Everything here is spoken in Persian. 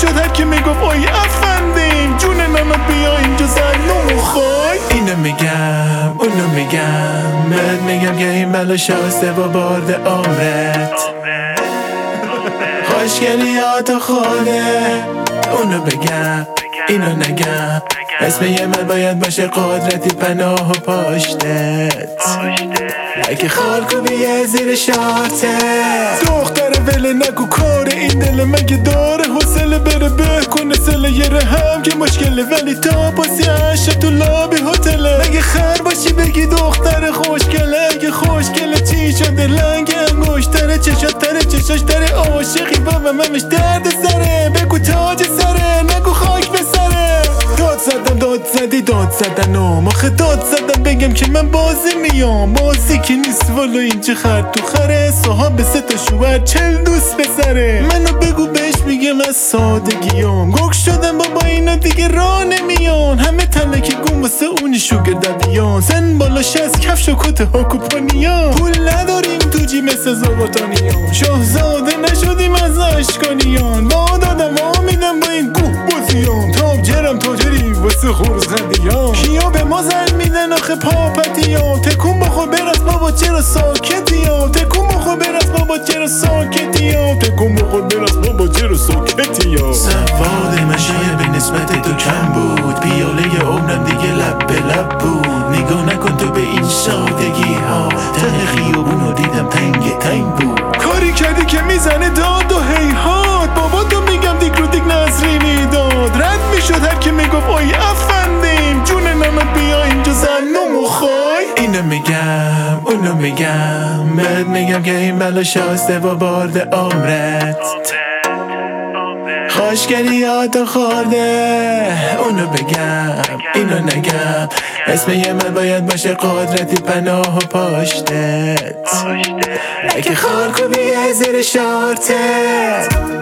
میشد هر کی میگفت آی افندیم جون نانا بیا اینجا زن نمیخوای. اینو میگم اونو میگم بهت میگم که این بلا شاسته با بارد عمرت خوشگلیات خوده. اونو بگم اینو نگم اسم یه من باید باشه قدرتی پناه و پشتت اگه خالکوبیه زیر شارتت. دختر وله نگو کار این دل من که داره حوصله بره به کنه سله یه رهم که مشکله ولی تا پاسی عشق تو لابی هتله. مگه خر باشی بگی دختر خوشگله اگه خوشگله چی شده لنگ انگشتره چشات تره چشاش تره عاشقی بابا ممش درد سره بگو تاج سره نگو خاک به سره. داد زدم داد زدی داد زدن آخه داد زدم بگم که من بازی میام بازی که نیست والا این چه خر تو خره صاحب 3 تا شوهر 40 دوست پسره. منو بگو بهش میگم از سادگیام گوک شدم بابا اینا دیگه راه نمیان همه تلک گم واسه اونی شوگر ددیان سن بالاش از کفش و کت هاکو پانیان پول نداریم تو جی مثل زباطانیان شاهزاده نشدیم از اشکانیان با دادم آمیدم با این گوه بازیان تاب جرم تاجری واسه خورزندیان کیا به ما زن میدن آخه پاپتیان تکون بخور برس بابا چرا ساکتیان تکون بخور برس بابا چرا ساکتیان تکون بخور برس بابا چرا ساکتیان. سواد مشه به نسبت تو کم بود پیاله عمرم دیگه لب به لب بود نگاه نکن تو به این سادگی ها ته خیابونو دیدم تنگ تنگ بود کاری کردی که میزنه داد و هیهات بابا تو میگم دیگ رو دیگ نظری میداد رد میشد هر کی میگفت آی افندیم جون نانا بیا اینجا زن نمیخوای. اینو میگم اونو میگم بهت میگم که این بلا شاسته با بارد عمرت خوشگلیات خورده. اونو بگم اینو نگم اسم یه من باید باشه قدرتی پناه و پشتت اگه خالکوبیه زیر شارتت.